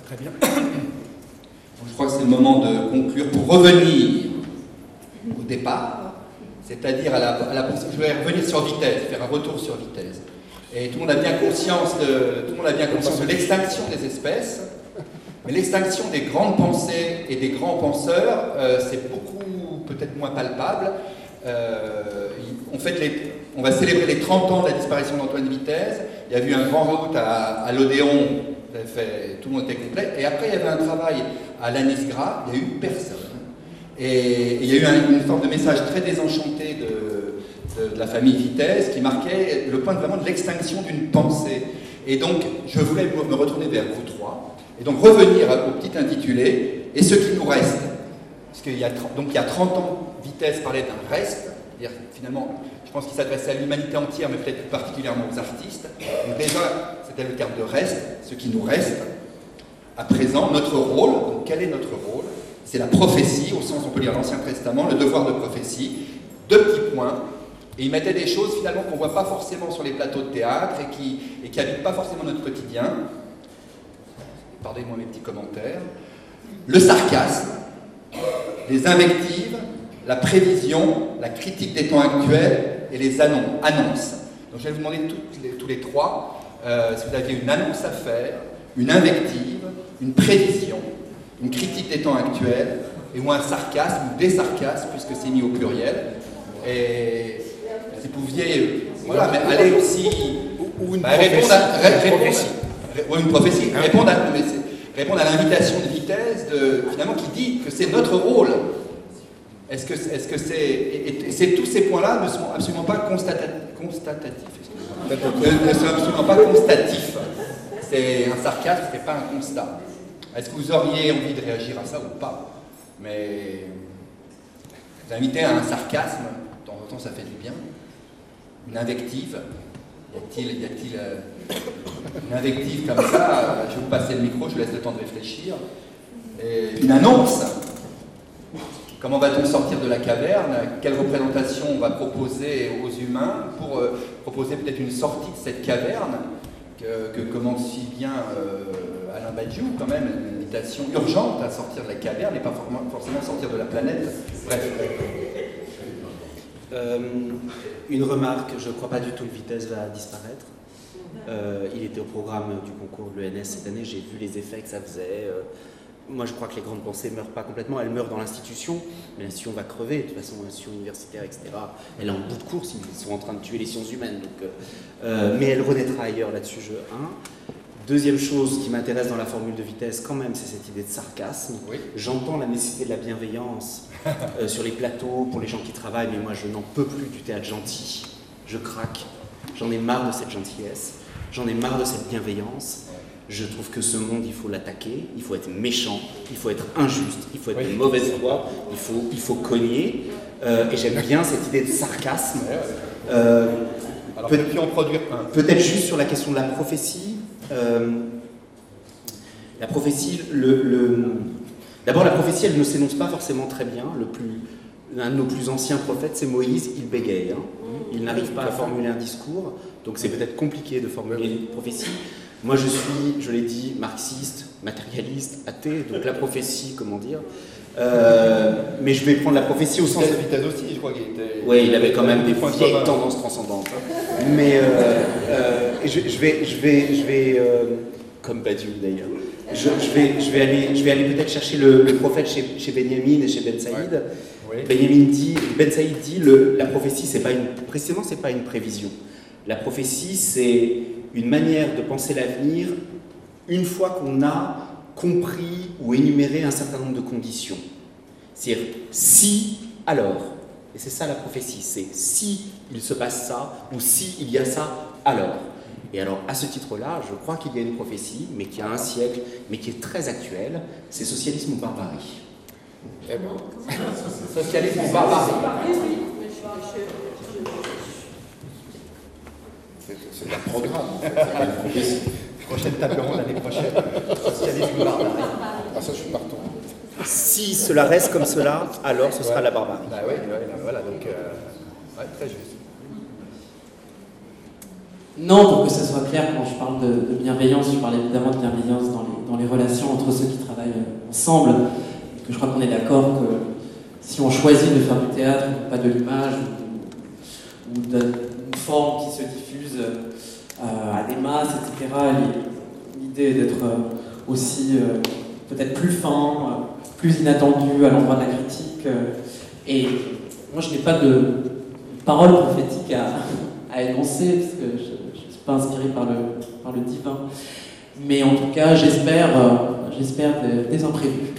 Très bien. Je crois que c'est le moment de conclure pour revenir au départ, c'est-à-dire je vais revenir sur vitesse, faire un retour sur vitesse. Et tout le monde a bien conscience de l'extinction des espèces, mais l'extinction des grandes pensées et des grands penseurs, c'est beaucoup peut-être moins palpable. On va célébrer les 30 ans de la disparition d'Antoine Vitesse. Il y a eu un grand route à l'Odéon, tout le monde était complet. Et après, il y avait un travail à l'Anisgra, il n'y a eu personne. Et il y a eu une sorte de message très désenchanté de la famille Vitesse qui marquait le point vraiment de l'extinction d'une pensée. Et donc, je voulais me retourner vers vous trois, et donc revenir au petit intitulé, et ce qui nous reste. Parce qu'il y a 30 ans, Vitesse parlait d'un reste, c'est-à-dire finalement, je pense qu'il s'adressait à l'humanité entière, mais peut-être plus particulièrement aux artistes. Donc déjà, c'était le terme de reste, ce qui nous reste. À présent, notre rôle, donc quel est notre rôle? C'est la prophétie, au sens on peut lire l'Ancien Testament, le devoir de prophétie, 2 petits points, et il mettait des choses finalement qu'on ne voit pas forcément sur les plateaux de théâtre et qui habitent pas forcément notre quotidien. Pardonnez-moi mes petits commentaires. Le sarcasme, les invectives, la prévision, la critique des temps actuels et les annonces. Donc je vais vous demander tous les trois si vous aviez une annonce à faire, une invective, une prévision, une critique des temps actuels, ou un sarcasme, ou des sarcasmes, puisque c'est mis au pluriel. Et si vous pouviez, voilà, mais allez aussi, ou une prophétie. Une prophétie. Répondre à l'invitation de Vitesse, finalement, qui dit que c'est notre rôle. Est-ce que c'est tous ces points-là ne sont absolument pas constatatifs. Ne sont absolument pas constatifs. C'est un sarcasme, c'est pas un constat. Est-ce que vous auriez envie de réagir à ça ou pas? Mais vous invitez à un sarcasme, de temps en temps ça fait du bien. Une invective. Y a-t-il une invective comme ça? Je vais vous passer le micro, je vous laisse le temps de réfléchir. Et une annonce. Comment va-t-on sortir de la caverne? Quelle représentation on va proposer aux humains pour proposer peut-être une sortie de cette caverne que commence si bien Alain Badiou, quand même, une invitation urgente à sortir de la caverne et pas forcément sortir de la planète. Bref. Une remarque, je ne crois pas du tout que Vitesse va disparaître. Il était au programme du concours de l'ENS cette année, j'ai vu les effets que ça faisait. Moi, je crois que les grandes pensées ne meurent pas complètement, elles meurent dans l'institution, mais l'institution va crever, de toute façon, l'institution universitaire, etc. Elle est en bout de course, ils sont en train de tuer les sciences humaines, donc, mais elle renaîtra ailleurs là-dessus, Deuxième chose qui m'intéresse dans la formule de Vitesse, quand même, c'est cette idée de sarcasme. Oui. J'entends la nécessité de la bienveillance sur les plateaux, pour les gens qui travaillent, mais moi, je n'en peux plus du théâtre gentil. Je craque. J'en ai marre de cette gentillesse. J'en ai marre de cette bienveillance. Je trouve que ce monde, il faut l'attaquer, il faut être méchant, il faut être injuste, il faut être de mauvaise foi, il faut cogner. Et j'aime bien cette idée de sarcasme. Alors, peut-être en produire un. Peut-être juste sur la question de la prophétie. La prophétie, d'abord la prophétie, elle ne s'énonce pas forcément très bien. L'un de nos plus anciens prophètes, c'est Moïse, il bégaye. Il n'arrive pas à formuler un discours, donc c'est peut-être compliqué de formuler une prophétie. Moi je suis, je l'ai dit, marxiste, matérialiste, athée, donc la prophétie, comment dire. Mais je vais prendre la prophétie au sens... Vitesse aussi, je crois qu'il était... Oui, il avait quand même des vieilles tendances transcendantes. Mais je vais comme Badiou d'ailleurs, je vais aller peut-être chercher le prophète chez Benjamin et chez Ben Saïd. Oui. Ben Saïd dit la prophétie, précisément, c'est pas une prévision. La prophétie, c'est une manière de penser l'avenir une fois qu'on a compris ou énuméré un certain nombre de conditions. C'est-à-dire, si, alors. Et c'est ça la prophétie, c'est si il se passe ça, ou si il y a ça, alors. Et alors, à ce titre-là, je crois qu'il y a une prophétie, mais qui a un siècle, mais qui est très actuelle, c'est socialisme ou barbarie. Eh ben. Socialisme ou barbarie. C'est un programme, c'est pas une prophétie. Prochaine table ronde l'année prochaine. Socialisme ou barbarie. Ah ça, je suis partant. Si cela reste comme cela, alors ce sera la barbarie. Bah oui, voilà, donc très juste. Non, pour que ça soit clair, quand je parle de bienveillance, je parle évidemment de bienveillance dans les relations entre ceux qui travaillent ensemble. Et que je crois qu'on est d'accord que si on choisit de faire du théâtre, pas de l'image, ou d'une forme qui se diffuse à des masses, etc., l'idée d'être aussi peut-être plus fin, plus inattendu à l'endroit de la critique. Et moi, je n'ai pas de parole prophétique à énoncer, parce que je ne suis pas inspiré par le divin. Mais en tout cas, j'espère des imprévus.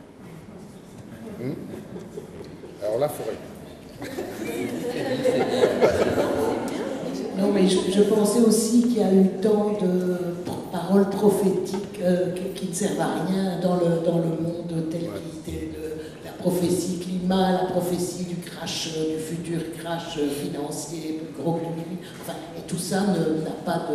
Alors la forêt. Non, mais je pensais aussi qu'il y a eu tant de paroles prophétiques qui ne servent à rien dans le monde tel qu'il était. La prophétie climat, la prophétie du crash, du futur crash financier plus gros que lui. Enfin, et tout ça n'a pas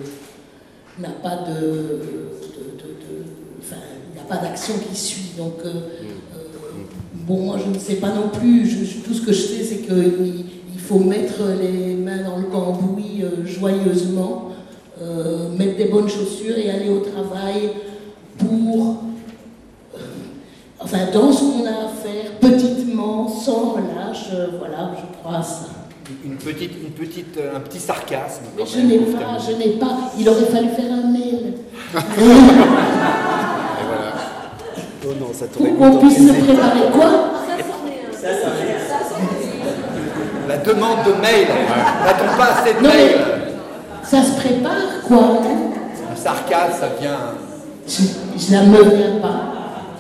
d'action qui suit. Donc, bon, moi je ne sais pas non plus. Tout ce que je sais, c'est qu'il faut mettre les mains dans le cambouis joyeusement, mettre des bonnes chaussures et aller au travail pour, dans ce qu'on a à faire, petitement, sans relâche. Voilà, je crois à ça. Un petit sarcasme. Mais je n'ai pas. Il aurait fallu faire un mail. Et voilà. Oh non, ça t'aurait Pour qu'on puisse se préparer quoi? La demande de mail. N'a-t-on pas assez de Non, mail? mais ça se prépare quoi? Le sarcasme, ça vient. Je la me viens pas.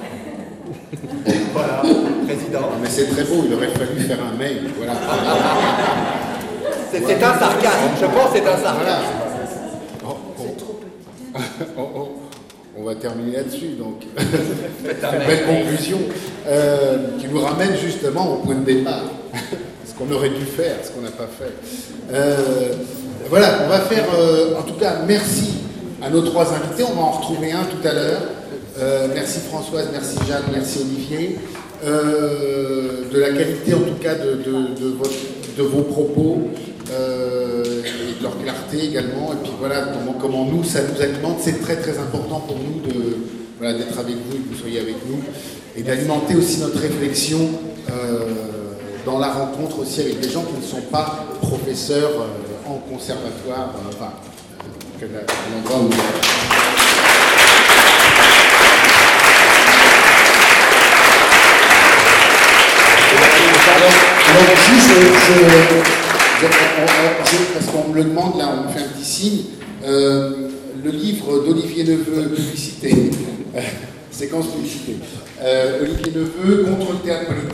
Voilà, président. Non, mais c'est très beau, il aurait fallu faire un mail. Voilà. C'est un sarcasme, je pense que c'est un sarcasme. C'est trop petit. On va terminer là-dessus, donc. Une belle conclusion qui nous ramène justement au point de départ. Ce qu'on aurait dû faire, ce qu'on n'a pas fait. Voilà, on va faire, en tout cas, merci à nos trois invités. On va en retrouver un tout à l'heure. Merci Françoise, merci Jeanne, merci Olivier. De la qualité, en tout cas, de vos propos. Et de leur clarté également, et puis voilà comment nous, ça nous alimente. C'est très très important pour nous d'être avec vous et que vous soyez avec nous, et d'alimenter aussi notre réflexion dans la rencontre aussi avec des gens qui ne sont pas professeurs en conservatoire, l'endroit où... Alors juste, parce qu'on me le demande, là, on me fait un petit signe, le livre d'Olivier Neveu, publicité, séquence publicité, Olivier Neveu, contre le théâtre politique.